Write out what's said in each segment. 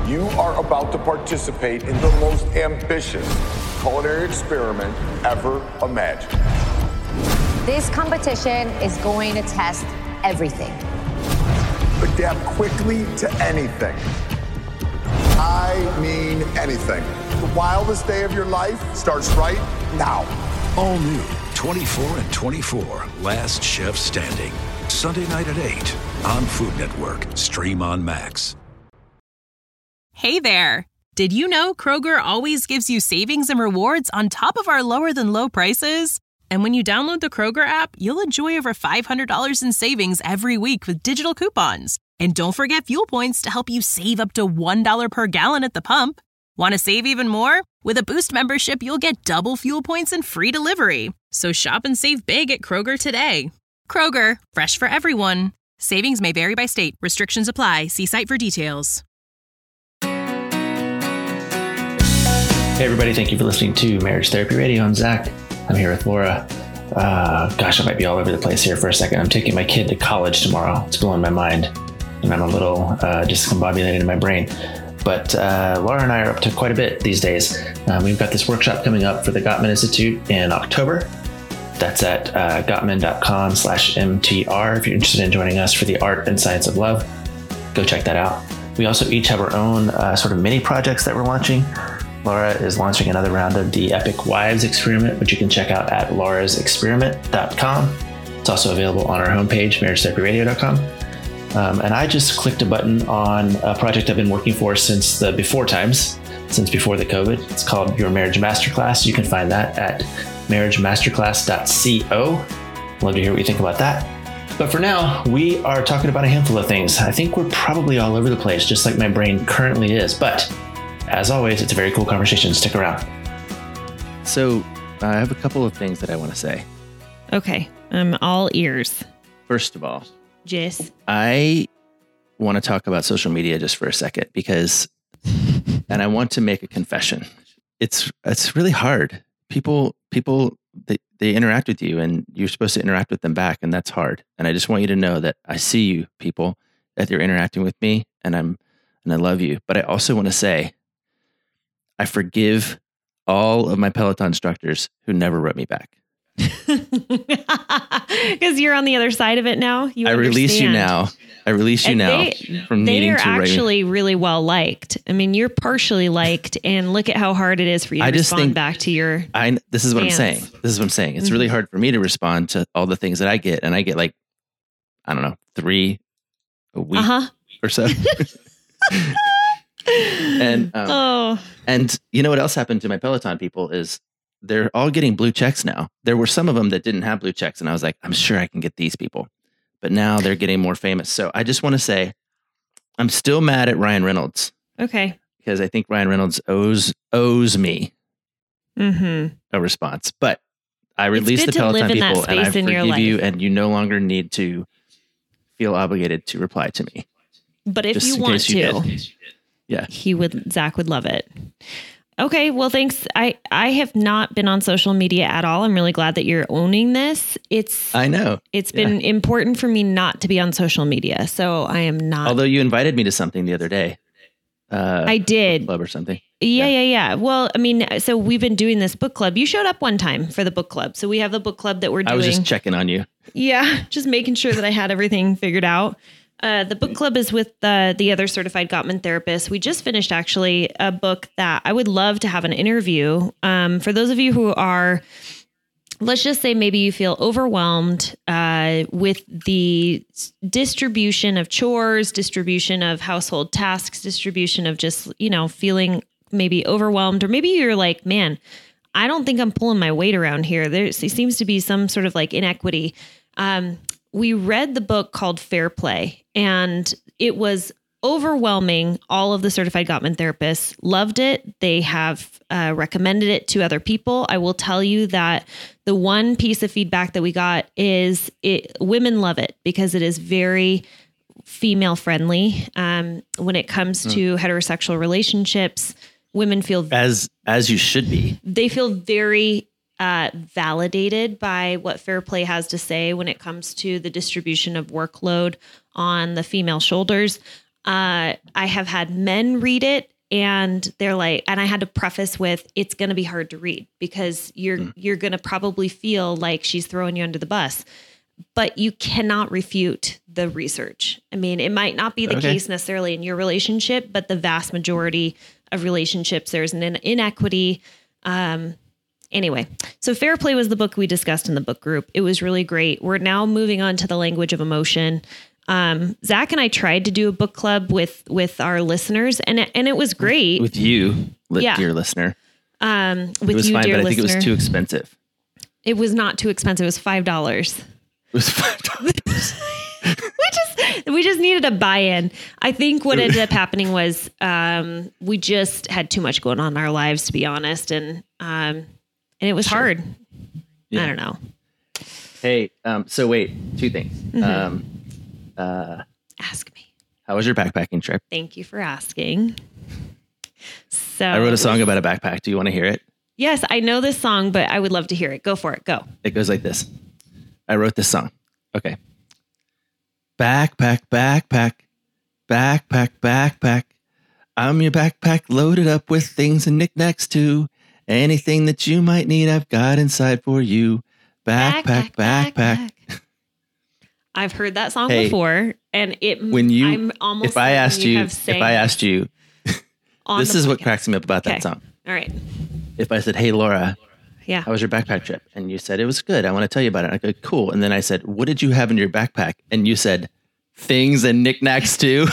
You are about to participate in the most ambitious culinary experiment ever imagined. This competition is going to test everything. Adapt quickly to anything. I mean anything. The wildest day of your life starts right now. All new 24 and 24, Last Chef Standing. Sunday night at 8 on Food Network. Stream on Max. Hey there. Did you know Kroger always gives you savings and rewards on top of our lower than low prices? And when you download the Kroger app, you'll enjoy over $500 in savings every week with digital coupons. And don't forget fuel points to help you save up to $1 per gallon at the pump. Want to save even more? With a Boost membership, you'll get double fuel points and free delivery. So shop and save big at Kroger today. Kroger, fresh for everyone. Savings may vary by state. Restrictions apply. See site for details. Hey everybody, thank you for listening to Marriage Therapy Radio. I'm Zach. I'm here with Laura. Gosh, I might be all over the place here for a second. I'm taking my kid to college tomorrow. It's blowing my mind. And I'm a little discombobulated in my brain. But Laura and I are up to quite a bit these days. We've got this workshop coming up for the Gottman Institute in October. That's at gottman.com/MTR. If you're interested in joining us for the art and science of love, go check that out. We also each have our own sort of mini projects that we're launching. Laura is launching another round of the Epic Wives Experiment, which you can check out at laurasexperiment.com. It's also available on our homepage, marriagetherapyradio.com. And I just clicked a button on a project I've been working for since the before times, since before the COVID. It's called Your Marriage Masterclass. You can find that at marriagemasterclass.co. Love to hear what you think about that. But for now, we are talking about a handful of things. I think we're probably all over the place, just like my brain currently is. But as always, it's a very cool conversation. Stick around. So I have a couple of things that I want to say. Okay. I'm all ears. First of all, Jess, I want to talk about social media just for a second because, and I want to make a confession. It's really hard. People, they interact with you and you're supposed to interact with them back. And that's hard. And I just want you to know that I see you people, that you're interacting with me and I love you. But I also want to say, I forgive all of my Peloton instructors who never wrote me back. Because you're on the other side of it now. I release you now. from needing they are to actually really well liked. I mean, you're partially liked, and look at how hard it is for you to respond back to your. This is what I'm saying. It's really hard for me to respond to all the things that I get, and I get like, I don't know, 3 a week or so. And you know what else happened to my Peloton people is they're all getting blue checks now. There were some of them that didn't have blue checks, and I was like, I'm sure I can get these people. But now they're getting more famous. So I just want to say, I'm still mad at Ryan Reynolds. Okay. Because I think Ryan Reynolds owes me a response. But I released the Peloton people, and I forgive you, and you no longer need to feel obligated to reply to me. But if you want to. Yeah. Zach would love it. Okay. Well, thanks. I have not been on social media at all. I'm really glad that you're owning this. I know. It's been important for me not to be on social media. So I am not. Although you invited me to something the other day. I did. Club or something. Yeah. Well, I mean, so we've been doing this book club. You showed up one time for the book club. So we have the book club that we're doing. I was just checking on you. Yeah. Just making sure that I had everything figured out. The book club is with the other certified Gottman therapists. We just finished actually a book that I would love to have an interview. For those of you who are, let's just say maybe you feel overwhelmed with the distribution of chores, distribution of household tasks, distribution of just, feeling maybe overwhelmed, or maybe you're like, man, I don't think I'm pulling my weight around here. There seems to be some sort of like inequity. We read the book called Fair Play, and it was overwhelming. All of the certified Gottman therapists loved it. They have recommended it to other people. I will tell you that the one piece of feedback that we got is women love it because it is very female friendly. When it comes to heterosexual relationships, women feel as you should be. They feel very validated by what Fair Play has to say when it comes to the distribution of workload on the female shoulders. I have had men read it and they're like, and I had to preface with, it's going to be hard to read because you're going to probably feel like she's throwing you under the bus, but you cannot refute the research. I mean, it might not be the case necessarily in your relationship, but the vast majority of relationships, there's an inequity. Anyway, so Fair Play was the book we discussed in the book group. It was really great. We're now moving on to The Language of Emotion. Zach and I tried to do a book club with our listeners and it was great. With you, dear listener. With it was you, fine, dear but listener. I think it was too expensive. It was not too expensive. It was $5. It was $5. We just needed a buy-in. I think what ended up happening was we just had too much going on in our lives, to be honest, and it was hard. Yeah. I don't know. Hey, so wait, two things. Ask me. How was your backpacking trip? Thank you for asking. So I wrote a song about a backpack. Do you want to hear it? Yes, I know this song, but I would love to hear it. Go for it. Go. It goes like this. I wrote this song. Okay. Backpack, backpack, backpack, backpack. I'm your backpack loaded up with things and knickknacks too. Anything that you might need, I've got inside for you. Backpack, backpack. I've heard that song before, and I'm almost. If I asked you, this is what cracks me up about that song. All right. If I said, "Hey, Laura, yeah, how was your backpack trip?" and you said it was good, I want to tell you about it. I go, cool. And then I said, "What did you have in your backpack?" and you said, "Things and knickknacks too."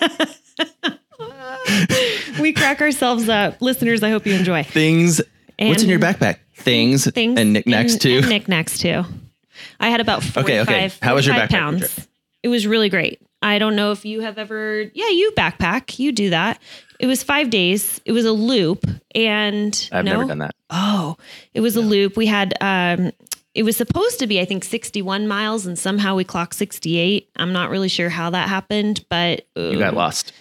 We crack ourselves up, listeners. I hope you enjoy things. What's in your backpack? Things and knickknacks too. And knickknacks too. I had about 45, How was your backpack pounds. trip? It was really great. I don't know if you have ever, you backpack, you do that. It was 5 days. It was a loop and I've never done that. Oh, it was a loop. We had, it was supposed to be, I think 61 miles and somehow we clocked 68. I'm not really sure how that happened, but you got lost.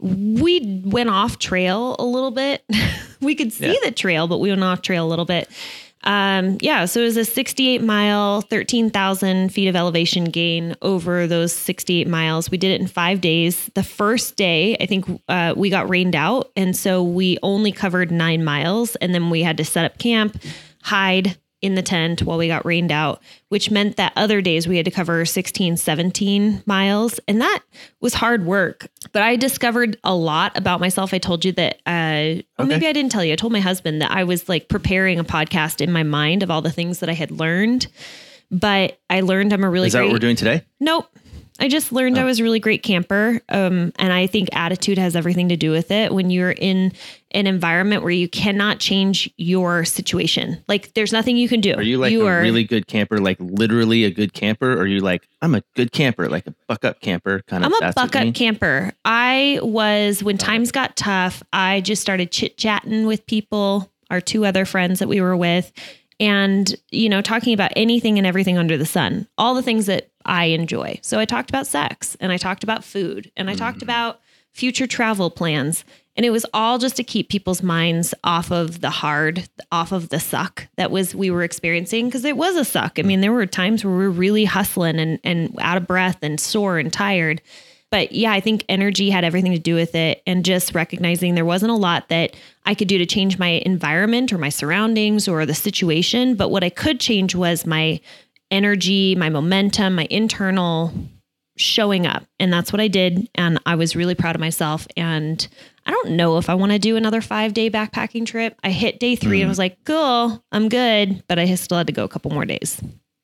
We went off trail a little bit. We could see the trail, but we went off trail a little bit. So it was a 68 mile, 13,000 feet of elevation gain over those 68 miles. We did it in 5 days. The first day, I think we got rained out. And so we only covered 9 miles and then we had to set up camp, hide in the tent while we got rained out, which meant that other days we had to cover 16, 17 miles. And that was hard work, but I discovered a lot about myself. I told you that, maybe I didn't tell you, I told my husband that I was like preparing a podcast in my mind of all the things that I had learned, but I learned I'm a really Is that what we're doing today? Nope. I just learned I was a really great camper. And I think attitude has everything to do with it. When you're in an environment where you cannot change your situation, like there's nothing you can do. Are you like a really good camper, like literally a good camper? Or are you like, I'm a good camper, like a buck up camper kind of? I'm a buck up camper. I was, when times got tough, I just started chit chatting with people, our 2 other friends that we were with. And, talking about anything and everything under the sun, all the things that I enjoy. So I talked about sex and I talked about food and I talked about future travel plans. And it was all just to keep people's minds off of the hard, off of the suck that we were experiencing. Because it was a suck. I mean, there were times where we were really hustling and out of breath and sore and tired. But yeah, I think energy had everything to do with it, and just recognizing there wasn't a lot that I could do to change my environment or my surroundings or the situation. But what I could change was my energy, my momentum, my internal showing up. And that's what I did. And I was really proud of myself. And I don't know if I want to do another 5-day backpacking trip. I hit day 3 and was like, cool, I'm good. But I still had to go a couple more days.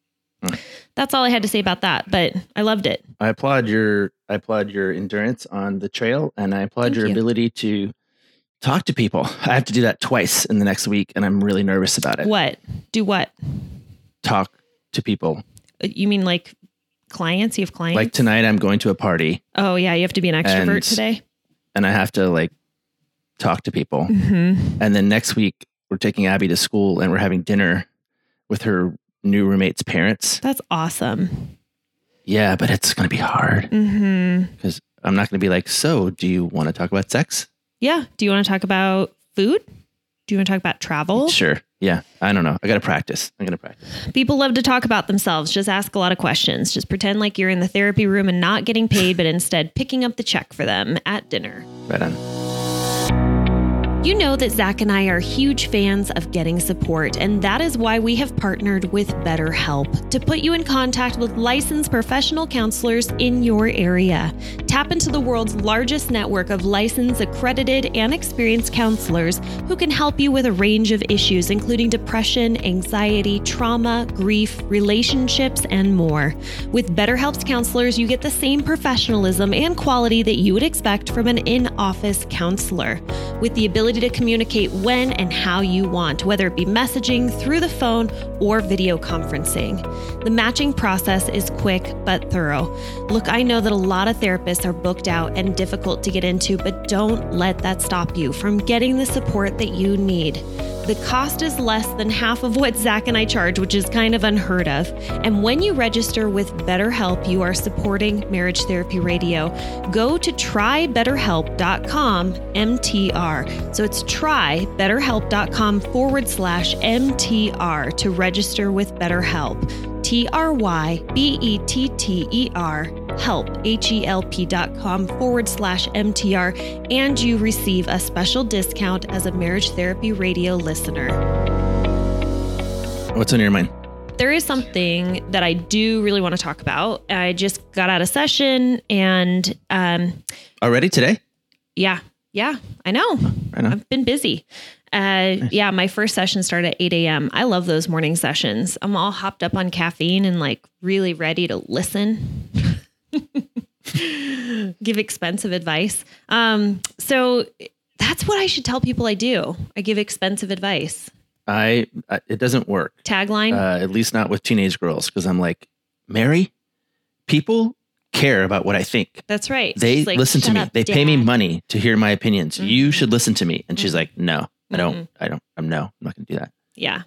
That's all I had to say about that, but I loved it. I applaud your endurance on the trail, and I applaud your ability to talk to people. I have to do that twice in the next week, and I'm really nervous about it. What? Do what? Talk to people. You mean like clients? You have clients? Like tonight, I'm going to a party. Oh yeah, you have to be an extrovert today. And I have to like talk to people. Mm-hmm. And then next week, we're taking Abby to school, and we're having dinner with her new roommate's parents. That's awesome. Yeah, but it's going to be hard because I'm not going to be like, so do you want to talk about sex? Yeah. Do you want to talk about food? Do you want to talk about travel? Sure. Yeah, I don't know. I got to practice. I'm going to practice. People love to talk about themselves. Just ask a lot of questions. Just pretend like you're in the therapy room and not getting paid, but instead picking up the check for them at dinner. Right on. You know that Zach and I are huge fans of getting support, and that is why we have partnered with BetterHelp to put you in contact with licensed professional counselors in your area. Tap into the world's largest network of licensed, accredited, and experienced counselors who can help you with a range of issues, including depression, anxiety, trauma, grief, relationships, and more. With BetterHelp's counselors, you get the same professionalism and quality that you would expect from an in-office counselor, with the ability to communicate when and how you want, whether it be messaging, through the phone, or video conferencing. The matching process is quick but thorough. Look, I know that a lot of therapists are booked out and difficult to get into, but don't let that stop you from getting the support that you need. The cost is less than half of what Zach and I charge, which is kind of unheard of. And when you register with BetterHelp, you are supporting Marriage Therapy Radio. Go to trybetterhelp.com MTR. So it's trybetterhelp.com/MTR to register with BetterHelp. TRYBETTER help, HELP.com/MTR, and you receive a special discount as a Marriage Therapy Radio listener. What's on your mind? There is something that I do really want to talk about. I just got out of session and Already today? Yeah, I know. Right on. I've been busy. Yeah, my first session started at 8 a.m. I love those morning sessions. I'm all hopped up on caffeine and like really ready to listen. Give expensive advice. So that's what I should tell people I do. I give expensive advice. It doesn't work. Tagline? At least not with teenage girls. Cause I'm like, Mary, people care about what I think. That's right. They She's like, listen to "Shut me. up, They Dad." pay me money to hear my opinions. Mm-hmm. You should listen to me. And she's like, no, I don't. Mm-hmm. I'm not going to do that. Yeah.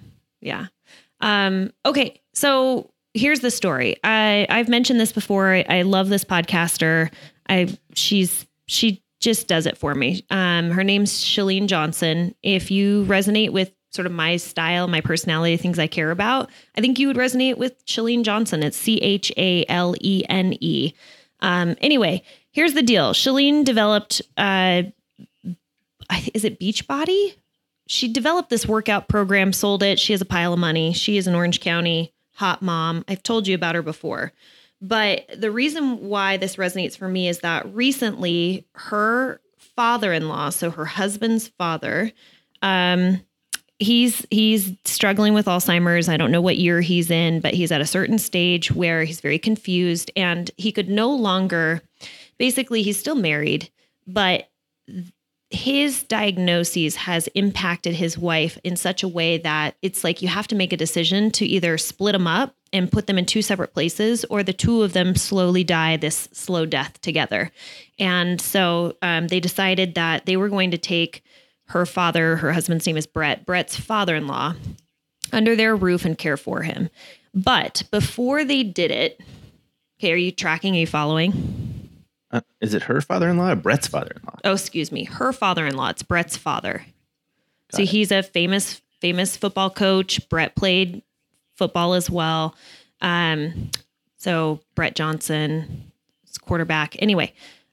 Okay. So here's the story. I've mentioned this before. I love this podcaster. She just does it for me. Her name's Chalene Johnson. If you resonate with sort of my style, my personality, things I care about, I think you would resonate with Chalene Johnson. It's CHALENE. Anyway, here's the deal. Chalene developed, is it Beachbody? She developed this workout program, sold it. She has a pile of money. She is an Orange County hot mom. I've told you about her before. But the reason why this resonates for me is that recently her father-in-law, so her husband's father, he's struggling with Alzheimer's. I don't know what year he's in, but he's at a certain stage where he's very confused and he could no longer, basically he's still married, but his diagnosis has impacted his wife in such a way that it's like you have to make a decision to either split them up and put them in two separate places, or the two of them slowly die this slow death together. And so they decided that they were going to take her husband's name is Brett's father-in-law, under their roof and care for him. But before they did it, okay, are you tracking? Are you following? Is it her father-in-law or Brett's father-in-law? Oh, excuse me. Her father-in-law. It's Brett's father. So he's a famous football coach. Brett played football as well. So Brett Johnson is quarterback. Anyway,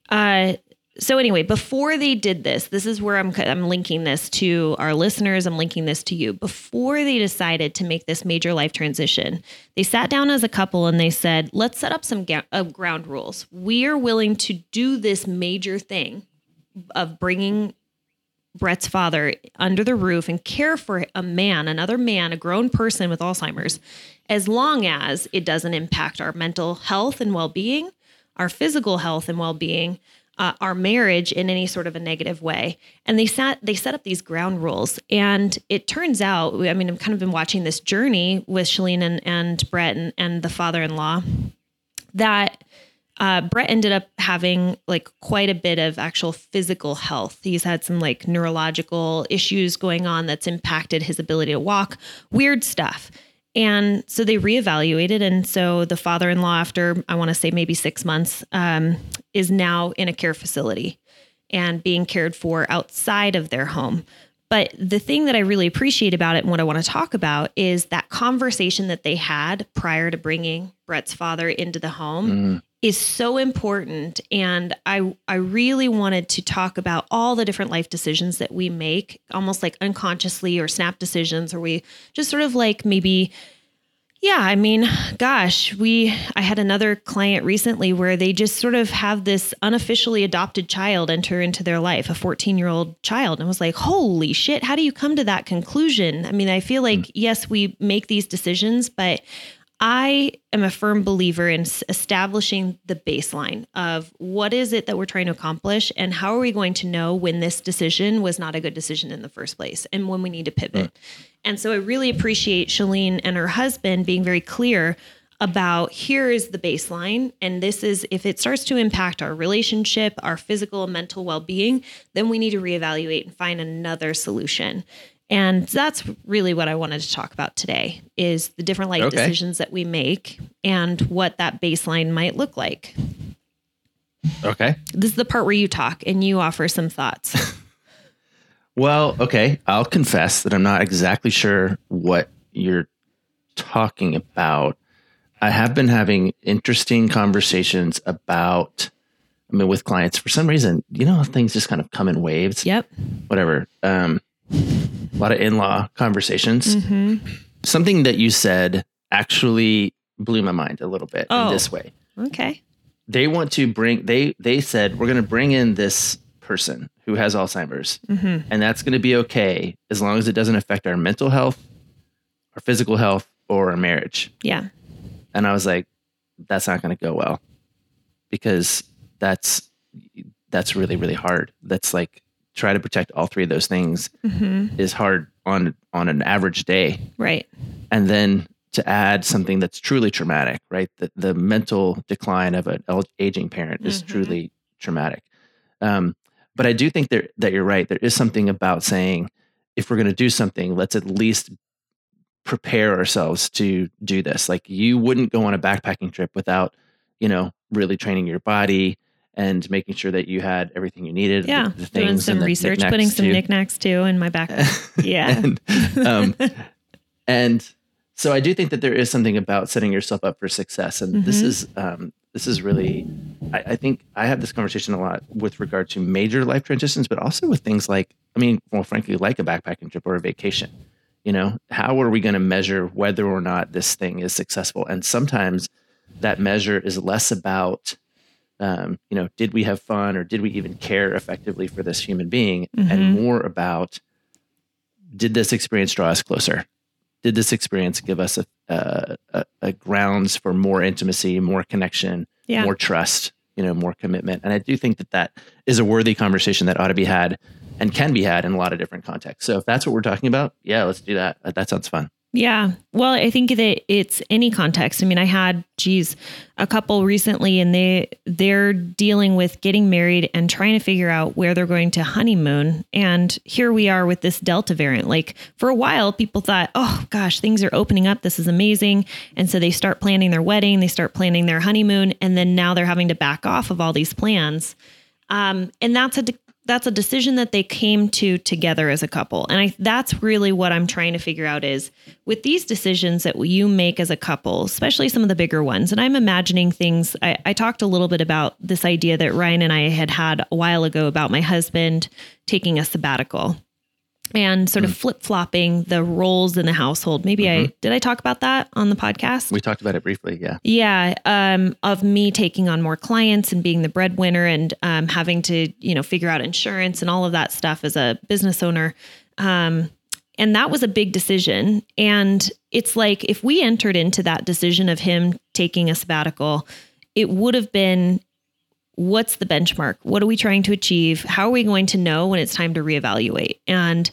before they did this is where I'm linking this to our listeners. I'm linking this to you. Before they decided to make this major life transition, they sat down as a couple and they said, let's set up some ground rules. We are willing to do this major thing of bringing Brett's father under the roof and care for another man, a grown person with Alzheimer's, as long as it doesn't impact our mental health and well-being, our physical health and well-being, our marriage in any sort of a negative way. And they set up these ground rules. And it turns out, I've kind of been watching this journey with Chalene and Brett and the father-in-law, that Brett ended up having like quite a bit of actual physical health. He's had some like neurological issues going on that's impacted his ability to walk, weird stuff. And so they reevaluated. And so the father-in-law, after I want to say maybe 6 months, is now in a care facility and being cared for outside of their home. But the thing that I really appreciate about it and what I want to talk about is that conversation that they had prior to bringing Brett's father into the home is so important. And I really wanted to talk about all the different life decisions that we make, almost like unconsciously or snap decisions, or we just sort of like maybe, I mean, gosh, I had another client recently where they just sort of have this unofficially adopted child enter into their life, a 14-year-old child. And I was like, holy shit, how do you come to that conclusion? I mean, I feel like, yes, we make these decisions, but I am a firm believer in establishing the baseline of what is it that we're trying to accomplish and how are we going to know when this decision was not a good decision in the first place and when we need to pivot. And so I really appreciate Shalene and her husband being very clear about here is the baseline. And this is, if it starts to impact our relationship, our physical and mental well-being, then we need to reevaluate and find another solution. And that's really what I wanted to talk about today is the different life decisions that we make and what that baseline might look like. Okay. This is the part where you talk and you offer some thoughts. Well, okay. I'll confess that I'm not exactly sure what you're talking about. I have been having interesting conversations with clients. For some reason, things just kind of come in waves. Yep. Whatever. A lot of in-law conversations. Something that you said actually blew my mind a little bit in this way. Okay. They want to they said, we're going to bring in this person who has Alzheimer's, and that's going to be okay as long as it doesn't affect our mental health, our physical health, or our marriage. Yeah. And I was like, that's not going to go well because that's really, really hard. That's like, try to protect all three of those things is hard on an average day. Right. And then to add something that's truly traumatic, right? The mental decline of an aging parent is truly traumatic. But I do think that you're right. There is something about saying, if we're going to do something, let's at least prepare ourselves to do this. Like you wouldn't go on a backpacking trip without, really training your body and making sure that you had everything you needed. Yeah. The doing some research, putting some knickknacks too in my backpack. Yeah. And so I do think that there is something about setting yourself up for success. And this is really, I think I have this conversation a lot with regard to major life transitions, but also with things like, frankly, like a backpacking trip or a vacation. How are we going to measure whether or not this thing is successful? And sometimes that measure is less about, did we have fun or did we even care effectively for this human being? And more about, did this experience draw us closer? Did this experience give us a grounds for more intimacy, more connection, more trust, more commitment? And I do think that is a worthy conversation that ought to be had and can be had in a lot of different contexts. So if that's what we're talking about, let's do that. That sounds fun. Yeah. Well, I think that it's any context. I had, a couple recently and they're dealing with getting married and trying to figure out where they're going to honeymoon. And here we are with this Delta variant. Like for a while, people thought, oh gosh, things are opening up. This is amazing. And so they start planning their wedding, they start planning their honeymoon. And then now they're having to back off of all these plans. And that's a decision that they came to together as a couple. And that's really what I'm trying to figure out is with these decisions that you make as a couple, especially some of the bigger ones. And I'm imagining things. I talked a little bit about this idea that Ryan and I had a while ago about my husband taking a sabbatical and sort of flip-flopping the roles in the household. Maybe did I talk about that on the podcast? We talked about it briefly. Yeah. Yeah. Of me taking on more clients and being the breadwinner and having to, figure out insurance and all of that stuff as a business owner. And that was a big decision. And it's like, if we entered into that decision of him taking a sabbatical, it would have been, what's the benchmark? What are we trying to achieve? How are we going to know when it's time to reevaluate? And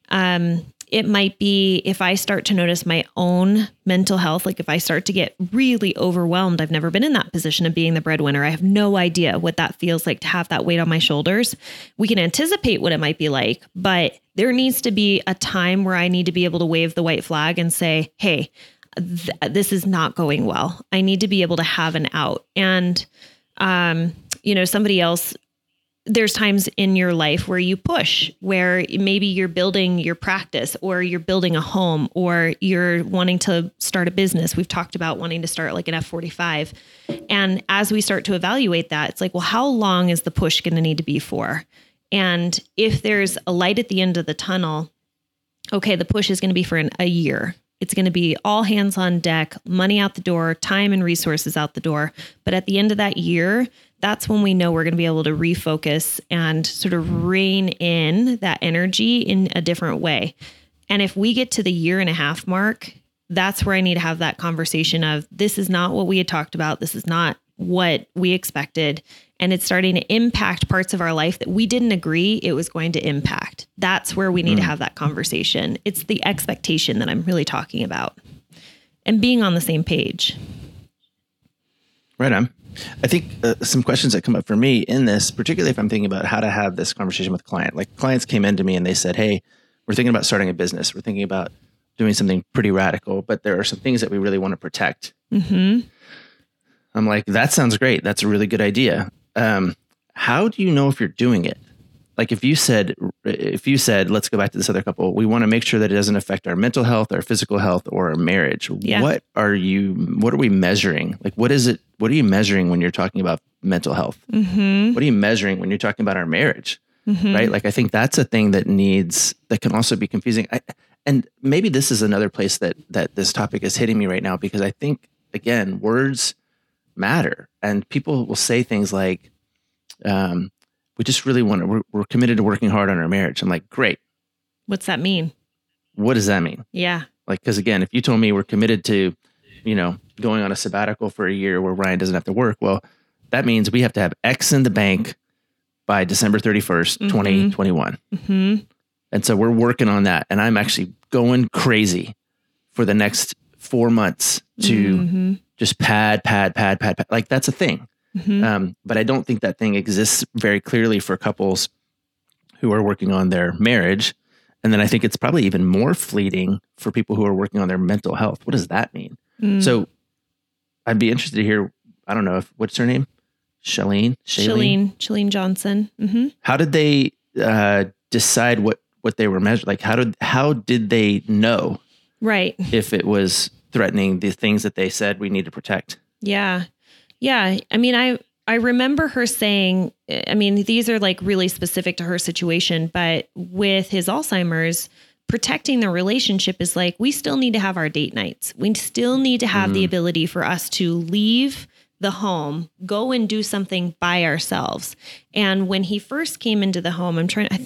it might be if I start to notice my own mental health, like if I start to get really overwhelmed, I've never been in that position of being the breadwinner. I have no idea what that feels like to have that weight on my shoulders. We can anticipate what it might be like, but there needs to be a time where I need to be able to wave the white flag and say, hey, this is not going well. I need to be able to have an out. And somebody else there's times in your life where you push, where maybe you're building your practice or you're building a home or you're wanting to start a business. We've talked about wanting to start like an F45. And as we start to evaluate that, it's like, well, how long is the push going to need to be for? And if there's a light at the end of the tunnel, okay, the push is going to be for a year. It's going to be all hands on deck, money out the door, time and resources out the door. But at the end of that year, that's when we know we're going to be able to refocus and sort of rein in that energy in a different way. And if we get to the 1.5 year mark, that's where I need to have that conversation of, this is not what we had talked about. This is not what we expected. And it's starting to impact parts of our life that we didn't agree it was going to impact. That's where we need to have that conversation. It's the expectation that I'm really talking about and being on the same page. Right on. I think some questions that come up for me in this, particularly if I'm thinking about how to have this conversation with a client, like clients came into me and they said, hey, we're thinking about starting a business. We're thinking about doing something pretty radical, but there are some things that we really want to protect. Mm-hmm. I'm like, that sounds great. That's a really good idea. How do you know if you're doing it? Like if you said, let's go back to this other couple, we want to make sure that it doesn't affect our mental health, our physical health, or our marriage. Yeah. What are we measuring? Like, what are you measuring when you're talking about mental health? Mm-hmm. What are you measuring when you're talking about our marriage? Mm-hmm. Right? Like, I think that's a thing that can also be confusing. And maybe this is another place that this topic is hitting me right now, because I think, again, words matter. And people will say things like, we just really we're committed to working hard on our marriage. I'm like, great. What's that mean? What does that mean? Yeah. Like, because again, if you told me we're committed to, going on a sabbatical for a year where Ryan doesn't have to work, well, that means we have to have X in the bank by December 31st, mm-hmm. 2021. Mm-hmm. And so we're working on that. And I'm actually going crazy for the next 4 months to mm-hmm. just pad. Like, that's a thing. Mm-hmm. But I don't think that thing exists very clearly for couples who are working on their marriage. And then I think it's probably even more fleeting for people who are working on their mental health. What does that mean? Mm. So I'd be interested to hear, I don't know, what's her name? Chalene Johnson. Mm-hmm. How did they decide what they were measuring? Like, how did they know? Right. If it was threatening the things that they said we need to protect? Yeah. Yeah. I mean, I remember her saying, these are like really specific to her situation, but with his Alzheimer's, protecting the relationship is like, we still need to have our date nights. We still need to have the ability for us to leave the home, go and do something by ourselves. And when he first came into the home,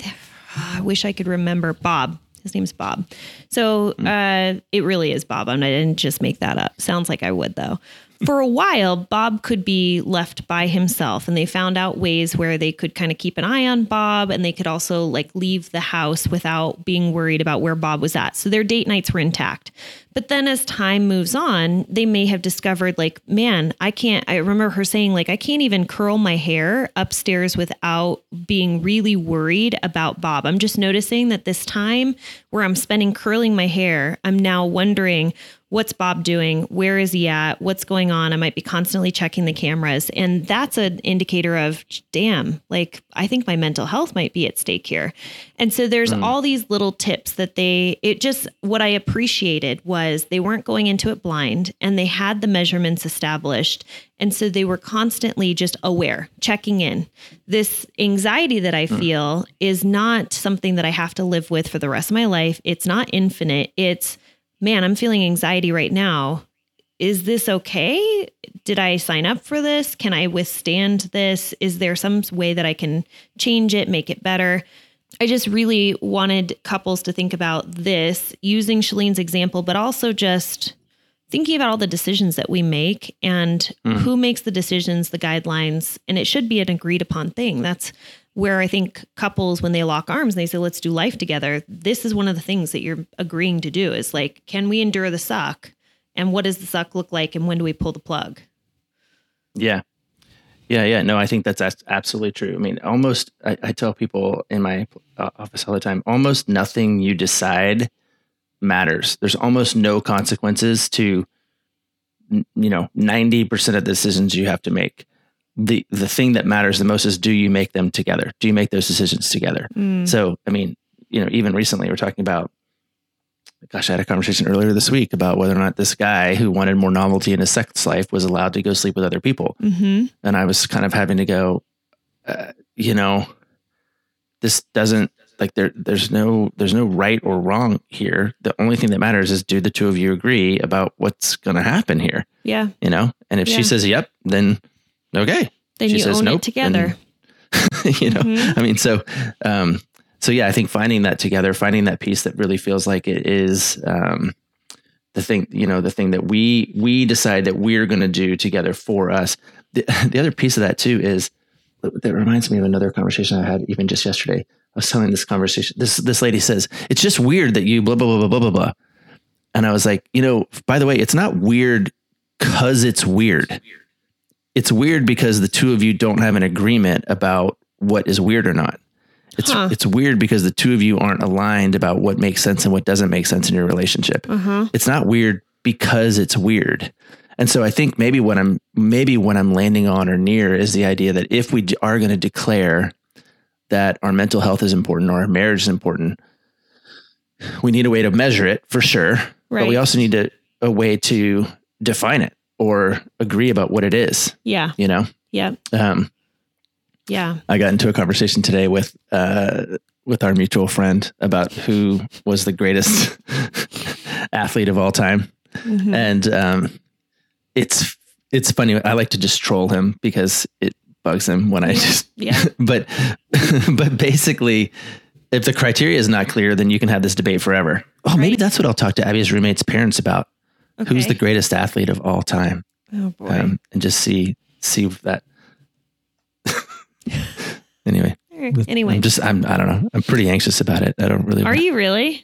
I wish I could remember Bob. His name's Bob. So it really is Bob. I didn't just make that up. Sounds like I would, though. For a while, Bob could be left by himself, and they found out ways where they could kind of keep an eye on Bob, and they could also like leave the house without being worried about where Bob was at. So their date nights were intact. But then as time moves on, they may have discovered like, man, I remember her saying like, I can't even curl my hair upstairs without being really worried about Bob. I'm just noticing that this time where I'm spending curling my hair, I'm now wondering, what's Bob doing? Where is he at? What's going on? I might be constantly checking the cameras. And that's an indicator of, damn, like, I think my mental health might be at stake here. And so there's all these little tips that what I appreciated was they weren't going into it blind, and they had the measurements established. And so they were constantly just aware, checking in. This anxiety that I feel is not something that I have to live with for the rest of my life. It's not infinite. It's, man, I'm feeling anxiety right now. Is this okay? Did I sign up for this? Can I withstand this? Is there some way that I can change it, make it better? I just really wanted couples to think about this using Chalene's example, but also just thinking about all the decisions that we make and who makes the decisions, the guidelines, and it should be an agreed upon thing. That's where I think couples, when they lock arms and they say, let's do life together, this is one of the things that you're agreeing to do is like, can we endure the suck? And what does the suck look like? And when do we pull the plug? Yeah. No, I think that's absolutely true. I mean, I tell people in my office all the time, almost nothing you decide matters. There's almost no consequences to, 90% of the decisions you have to make. the thing that matters the most is, do you make them together? Do you make those decisions together? So, I mean, even recently we're talking about, gosh, I had a conversation earlier this week about whether or not this guy who wanted more novelty in his sex life was allowed to go sleep with other people. And I was kind of having to go, this doesn't, like, there's no right or wrong here. The only thing that matters is, do the two of you agree about what's going to happen here? Yeah. And if she says, yep, then okay. Then she you says, own nope, it together. Then, I mean, so yeah, I think finding that together, finding that piece that really feels like it is the thing, the thing that we decide that we're going to do together for us. The other piece of that too is, that reminds me of another conversation I had even just yesterday. I was telling this conversation. This lady says, it's just weird that you blah, blah, blah, blah, blah, blah. And I was like, by the way, it's not weird because it's weird. It's weird because the two of you don't have an agreement about what is weird or not. It's weird because the two of you aren't aligned about what makes sense and what doesn't make sense in your relationship. It's not weird because it's weird. And so I think maybe what I'm landing on or near is the idea that if we are going to declare that our mental health is important or our marriage is important, we need a way to measure it for sure. Right. But we also need a way to define it or agree about what it is. Yeah. Yeah. Yeah. I got into a conversation today with our mutual friend about who was the greatest athlete of all time. And it's funny. I like to just troll him because it bugs him when I just, but basically, if the criteria is not clear, then you can have this debate forever. Oh, maybe that's what I'll talk to Abby's roommate's parents about. Okay. Who's the greatest athlete of all time? Oh boy. And just see that. Anyway, I don't know. I'm pretty anxious about it. I don't really. Are you really?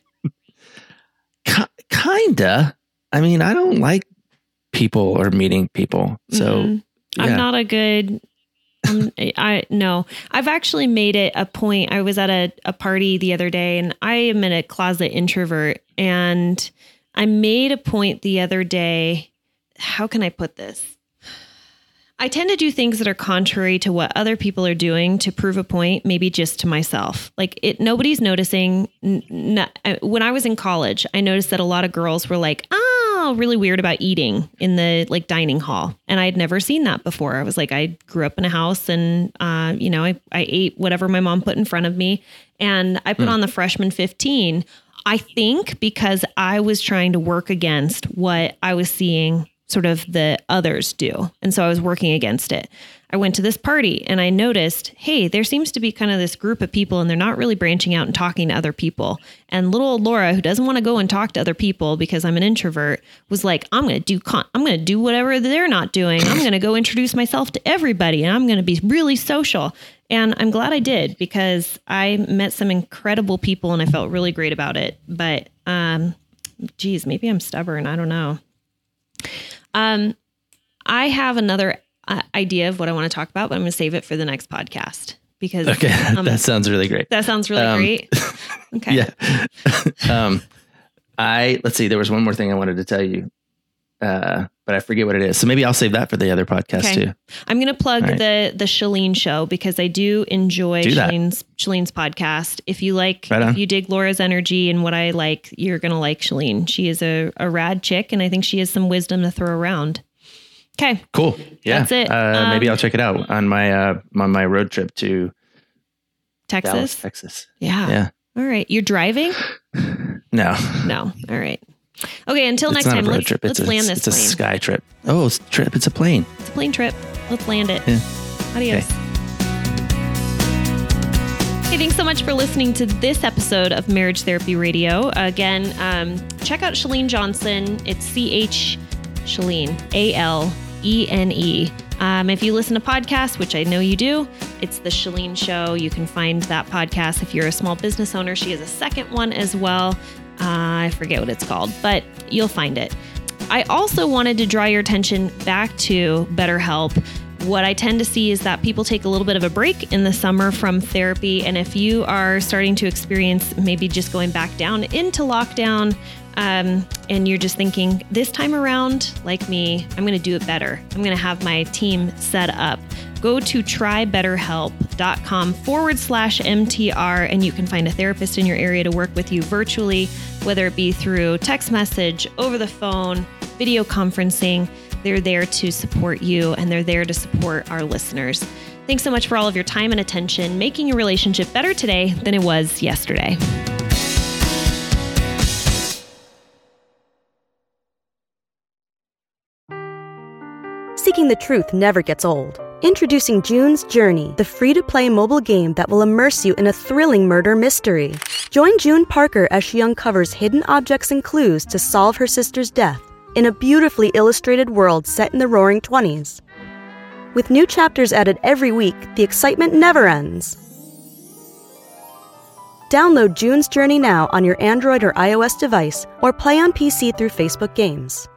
Kinda. I mean, I don't like people or meeting people. So I'm not a good, no, I've actually made it a point. I was at a party the other day and I am a closet introvert, and I made a point the other day. How can I put this? I tend to do things that are contrary to what other people are doing to prove a point, maybe just to myself. Like nobody's noticing. When I was in college, I noticed that a lot of girls were like, really weird about eating in the dining hall. And I had never seen that before. I was like, I grew up in a house and, I ate whatever my mom put in front of me, and I put on the freshman 15, I think because I was trying to work against what I was seeing sort of the others do. And so I was working against it. I went to this party and I noticed, hey, there seems to be kind of this group of people and they're not really branching out and talking to other people. And little old Laura, who doesn't want to go and talk to other people because I'm an introvert, was like, I'm going to do whatever they're not doing. I'm going to go introduce myself to everybody and I'm going to be really social. And I'm glad I did, because I met some incredible people and I felt really great about it. But, maybe I'm stubborn. I don't know. I have another idea of what I want to talk about, but I'm going to save it for the next podcast because that sounds really great. That sounds really great. Okay. Yeah. Let's see. There was one more thing I wanted to tell you, but I forget what it is. So maybe I'll save that for the other podcast too. I'm going to plug the Chalene show because I do enjoy Chalene's podcast. If you dig Laura's energy and what I like, you're going to like Chalene. She is a rad chick, and I think she has some wisdom to throw around. Okay. Cool. Yeah. That's it. Maybe I'll check it out on my road trip to Texas. Dallas, Texas. Yeah. Yeah. All right. You're driving? No. All right. Okay. Until next time, let's land this plane. It's a sky trip. Oh, it's a trip. It's a plane. It's a plane trip. Let's land it. Yeah. Adios. Okay. Hey, thanks so much for listening to this episode of Marriage Therapy Radio. Again, check out Chalene Johnson. It's Chalene, Alene. If you listen to podcasts, which I know you do, it's The Chalene Show. You can find that podcast if you're a small business owner. She has a second one as well. I forget what it's called, but you'll find it. I also wanted to draw your attention back to BetterHelp. What I tend to see is that people take a little bit of a break in the summer from therapy. And if you are starting to experience maybe just going back down into lockdown, and you're just thinking, this time around, like me, I'm going to do it better. I'm going to have my team set up. go to trybetterhelp.com/MTR and you can find a therapist in your area to work with you virtually, whether it be through text message, over the phone, video conferencing. They're there to support you and they're there to support our listeners. Thanks so much for all of your time and attention, making your relationship better today than it was yesterday. Seeking the truth never gets old. Introducing June's Journey, the free-to-play mobile game that will immerse you in a thrilling murder mystery. Join June Parker as she uncovers hidden objects and clues to solve her sister's death in a beautifully illustrated world set in the Roaring '20s. With new chapters added every week, the excitement never ends. Download June's Journey now on your Android or iOS device or play on PC through Facebook Games.